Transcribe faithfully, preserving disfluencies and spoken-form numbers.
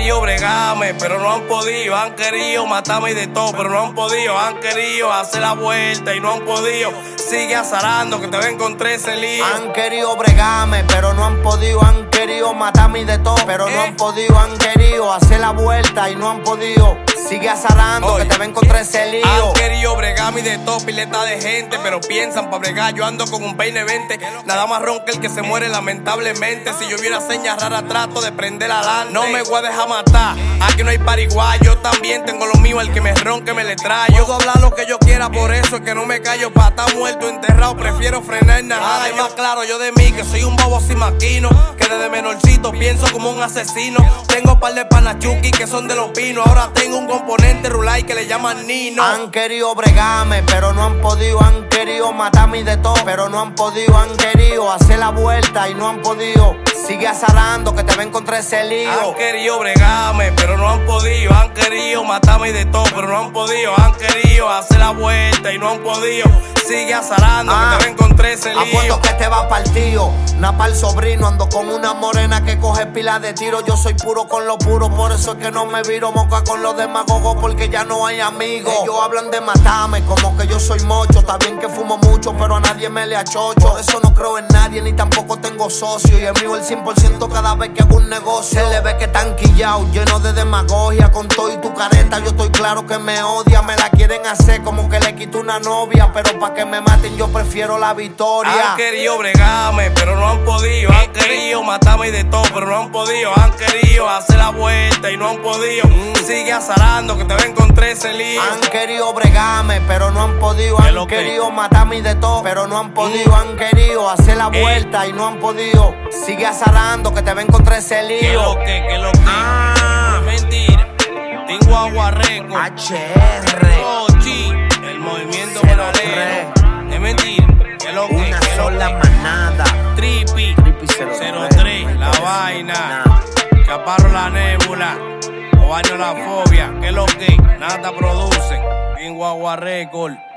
querido bregarme, pero no han podido. Han querido matarme y de todo, pero no han podido. Han querido hacer la vuelta y no han podido. Sigue azarando que te ven con trece líos. Han querido bregarme, pero no han podido. Han querido matarme y de todo, pero no ¿Eh? han podido. Han querido hacer la vuelta y no han podido. Sigue azarando Oye, que te ven con trece líos. Han querido bregarme y de todo, pileta de gente, pero piensan pa' bregar. Yo ando con un peine veinte, nada más ron que el que se muere lamentablemente. Si yo vi una seña rara, trato de prender adelante. No me voy a dejar matar, aquí no hay pariguay. Yo también tengo lo mío, el que me ronque me le trae. Puedo hablar lo que yo quiera, por eso es que no me callo. Pa' estar muerto, enterrado, prefiero frenar nada. Y más claro yo de mí, que soy un bobo sin maquino, que desde menorcito pienso como un asesino. Tengo par de panachuki que son de los pinos. Ahora tengo un componente rulay que le llaman Nino. Han querido bregarme, pero no han podido. Han querido matarme y de todo, pero no han podido. Han querido hacer la vuelta y no han podido. Sigue azarando que te ven con trece líos. Han querido bregarme, pero no han podido. Han querido matarme y de todo, pero no han podido. Han querido hacer la vuelta y no han podido. Sigue azarando ah, que te ven con trece líos. Apuesto que te va partido. Una pa'l sobrino, ando con una morena que coge pila de tiro. Yo soy puro con lo puro, por eso es que no me viro moca con los demagogos, porque ya no hay amigos. Ellos hablan de matarme, como que yo soy mocho. Está bien que fumo mucho, pero a nadie me le achocho. Por eso no creo en nadie, ni tampoco tengo socio. Y es mío el cien por ciento cada vez que hago un negocio. Se le ve que están quillados, lleno de demagogia. Con todo y tu careta, yo estoy claro que me odia. Me la quieren hacer como que le quito una novia, pero pa' que me maten yo prefiero la victoria. Han querido bregarme, pero no han podido. Han querido matarme y de todo, pero no han podido. Han querido hacer la vuelta y no han podido. Sigue azarando que te ven con trece líos. Han querido bregarme, pero no han podido. Han querido matarme y de todo, pero no han podido. Han querido hacer la vuelta y no han podido. Sigue azarando que te ven con trece líos. ¿Qué lo que, qué lo que? Ah, mentira. Tengo agua récord. H R Oh, G, el movimiento paralelo. Es mentira. ¿Qué lo que? Una ¿Qué lo sola que? manada. Tripi. cero tres, la vaina. Chaparro la nébula. O baño la fobia. ¿Qué lo que? Nada produce. Tengo agua récord.